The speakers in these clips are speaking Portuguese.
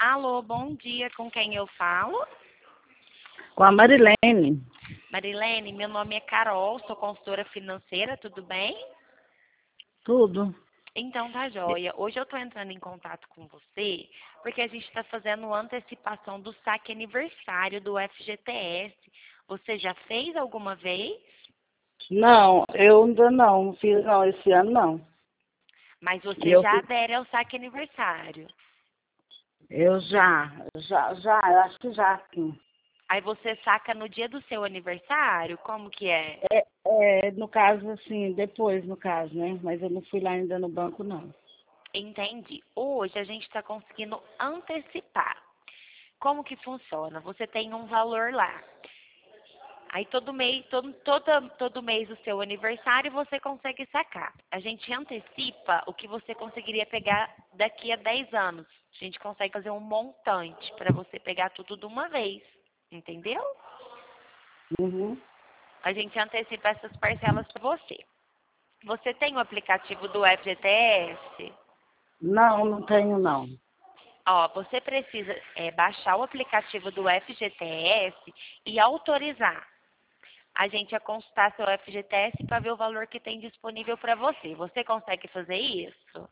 Alô, bom dia, com quem eu falo? Com a Marilene. Marilene, meu nome é Carol, sou consultora financeira, tudo bem? Tudo. Então tá joia. Hoje eu tô entrando em contato com você porque a gente está fazendo antecipação do saque aniversário do FGTS. Você já fez alguma vez? Não, eu ainda não fiz não, esse ano não. Mas E você Eu, já adere ao saque aniversário. eu já, eu acho que já, sim. Aí você saca no dia do seu aniversário? Como que é? No caso, assim, depois, no caso, né? Mas eu não fui lá ainda no banco, não. Entendi. Hoje a gente está conseguindo antecipar. Como que funciona? Você tem um valor lá. Aí todo mês, todo mês do seu aniversário você consegue sacar. A gente antecipa o que você conseguiria pegar daqui a 10 anos. A gente consegue fazer um montante para você pegar tudo de uma vez. Entendeu? Uhum. A gente antecipa essas parcelas para você. Você tem o aplicativo do FGTS? Não, não tenho, não. Ó, você precisa baixar o aplicativo do FGTS e autorizar a gente a consultar seu FGTS para ver o valor que tem disponível para você. Você consegue fazer isso?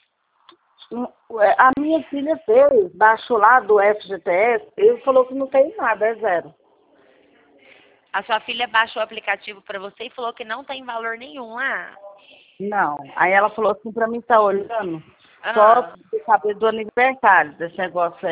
A minha filha fez, baixou lá do FGTS, ele falou que não tem nada, é zero. A sua filha baixou o aplicativo para você e falou que não tem valor nenhum lá. Não. Aí ela falou assim pra mim, tá olhando, só Ah, pra saber do aniversário, desse negócio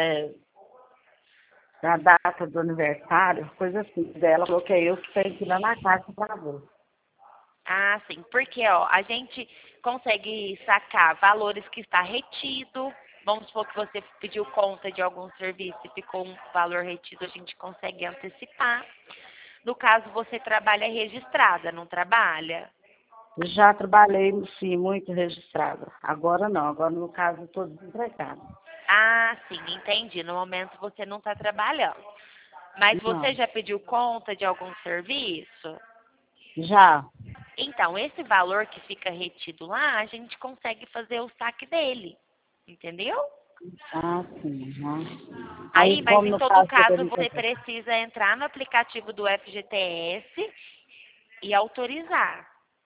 da data do aniversário, coisa assim. Daí ela falou que é eu que tenho que ir lá na casa pra ver. ah, sim. Porque, ó, a gente consegue sacar valores que está retido. Vamos supor que você pediu conta de algum serviço e ficou um valor retido, a gente consegue antecipar. No caso, você trabalha registrada, não trabalha? Já trabalhei, sim, muito registrada. Agora não, agora no caso estou desempregada. Ah, sim, entendi. No momento você não está trabalhando. Mas você Não, já pediu conta de algum serviço? já. Então, esse valor que fica retido lá, a gente consegue fazer o saque dele. Entendeu? Ah, sim. Aham. Aí Aí, mas como em no todo caso do caso, você aniversário. precisa entrar no aplicativo do FGTS e autorizar.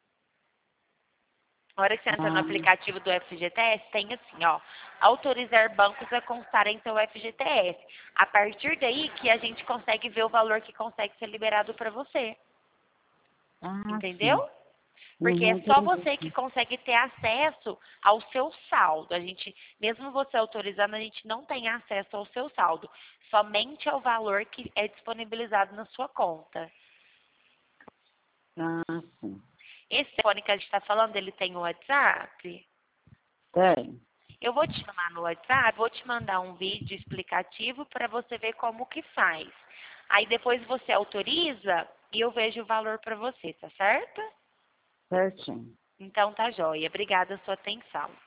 Na hora que você entra no Ah, aplicativo do FGTS, tem assim, ó, autorizar bancos a constarem seu FGTS. A partir daí que a gente consegue ver o valor que consegue ser liberado para você. Entendeu? sim. Porque é Uhum, só entendi. você que consegue ter acesso ao seu saldo. A gente, mesmo você autorizando, a gente não tem acesso ao seu saldo. Somente ao valor que é disponibilizado na sua conta. Ah, sim. Esse telefone que a gente está falando, ele tem o WhatsApp? Tem. Eu vou te chamar no WhatsApp, vou te mandar um vídeo explicativo para você ver como que faz. Aí depois você autoriza e eu vejo o valor para você, tá certo? Certinho. Então tá joia. Obrigada a sua atenção.